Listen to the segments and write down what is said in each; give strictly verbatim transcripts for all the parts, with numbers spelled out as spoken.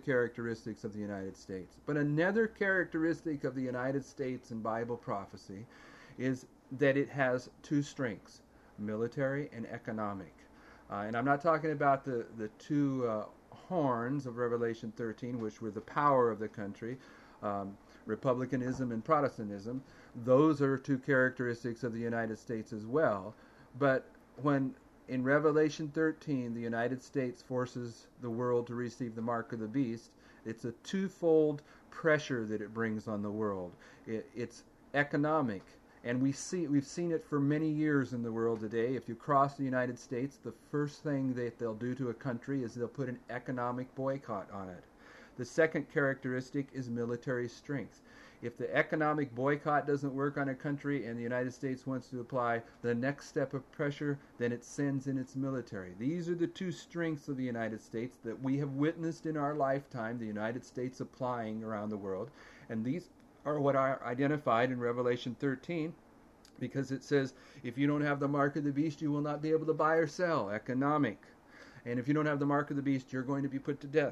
characteristics of the United States. But another characteristic of the United States in Bible prophecy is that it has two strengths, military and economic. Uh, and I'm not talking about the, the two uh, horns of Revelation thirteen, which were the power of the country, um, republicanism and Protestantism. Those are two characteristics of the United States as well. But when in Revelation thirteen, the United States forces the world to receive the mark of the beast, it's a twofold pressure that it brings on the world. It, it's economic, and we see, we've seen it for many years in the world today. If you cross the United States, the first thing that they'll do to a country is they'll put an economic boycott on it. The second characteristic is military strength. If the economic boycott doesn't work on a country and the United States wants to apply the next step of pressure, then it sends in its military. These are the two strengths of the United States that we have witnessed in our lifetime, the United States applying around the world. And these are what are identified in Revelation thirteen, because it says, if you don't have the mark of the beast, you will not be able to buy or sell. Economic. And if you don't have the mark of the beast, you're going to be put to death.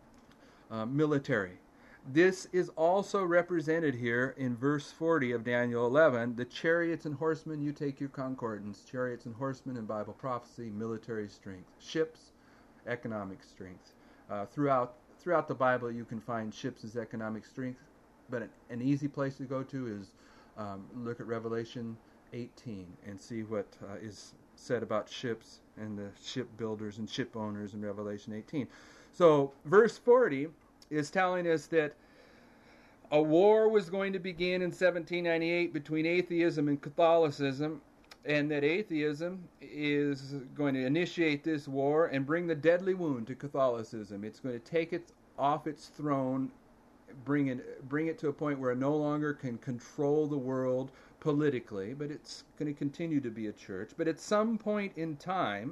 Uh, military. This is also represented here in verse forty of Daniel eleven. The chariots and horsemen, you take your concordance. Chariots and horsemen in Bible prophecy, military strength. Ships, economic strength. Uh, throughout throughout the Bible, you can find ships as economic strength, but an, an easy place to go to is um, look at Revelation eighteen and see what uh, is said about ships and the shipbuilders and ship owners in Revelation eighteen. So verse forty is telling us that a war was going to begin in seventeen ninety-eight between atheism and Catholicism, and that atheism is going to initiate this war and bring the deadly wound to Catholicism. It's going to take it off its throne, bring it, bring it to a point where it no longer can control the world politically, but it's going to continue to be a church. But at some point in time,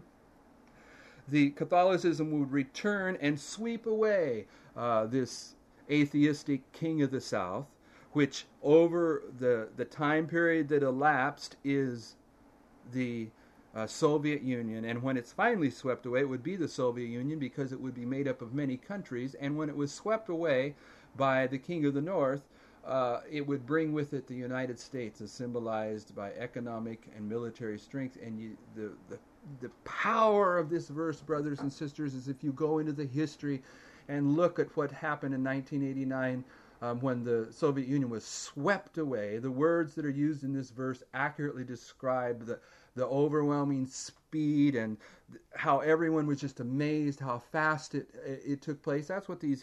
the Catholicism would return and sweep away uh, this atheistic king of the South, which over the, the time period that elapsed is the uh, Soviet Union. And when it's finally swept away, it would be the Soviet Union because it would be made up of many countries. And when it was swept away by the king of the North, uh, it would bring with it the United States, as symbolized by economic and military strength. And you, the, the The power of this verse, brothers and sisters, is if you go into the history and look at what happened in nineteen eighty-nine um, when the Soviet Union was swept away. The words that are used in this verse accurately describe the, the overwhelming speed and how everyone was just amazed how fast it, it took place. That's what these